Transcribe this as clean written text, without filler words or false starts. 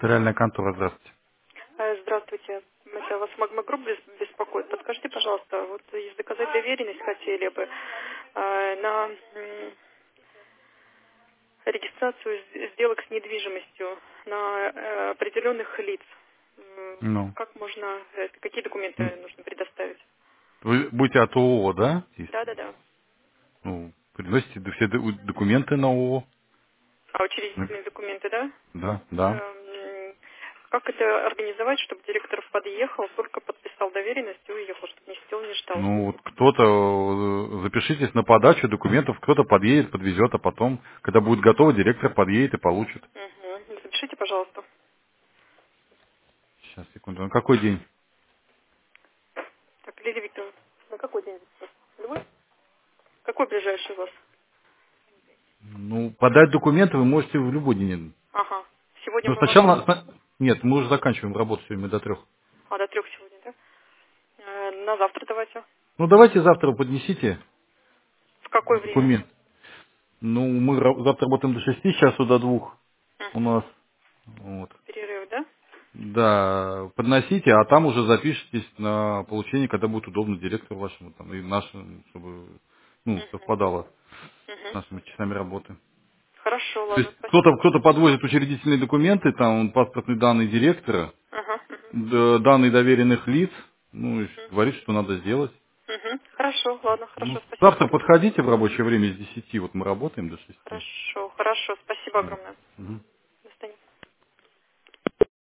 Нотариальная контора, здравствуйте. Здравствуйте. Это вас Магма-групп беспокоит. Подскажите, пожалуйста, вот если заказать доверенность хотели бы на регистрацию сделок с недвижимостью на определенных лиц. Ну, Как можно, какие м, документы нужно предоставить? вы будете от ООО, да? Да. Ну, приносите все документы на ООО. А Ну, учредительные документы, да? да, да. Как это организовать, чтобы директор подъехал, только подписал доверенность и уехал, чтобы не сидел, не ждал? Ну, вот кто-то, запишитесь на подачу документов, кто-то подъедет, подвезет, а потом, когда будет готово, директор подъедет и получит. Угу. Запишите, пожалуйста. Сейчас, секунду. На какой день? Так, Лилия Викторовна, на какой день? Любой? Какой ближайший у вас? Ну, подать документы вы можете в любой день. Ага. Сегодня Ну, вы работаете? сначала... Нет, мы уже заканчиваем работу сегодня до 3. А, до 3 сегодня, да? На завтра давайте. Ну, давайте завтра поднесите В какое время? документ. Ну, мы завтра работаем до 6, сейчас до 2 у Угу. нас. Вот. Перерыв, да? Да, подносите, а там уже запишитесь на получение, когда будет удобно директору вашему там, и нашему, чтобы Угу. совпадало с Угу. нашими часами работы. Хорошо, То есть ладно, спасибо. кто-то подвозит учредительные документы, там паспортные данные директора, Ага. данные доверенных лиц, ну и Угу. говорит, что надо сделать. Угу. Хорошо, ладно, Ну, хорошо, спасибо завтра огромное. подходите в рабочее время с 10, вот мы работаем до 6. Хорошо, хорошо, спасибо Вот. огромное. Мгм.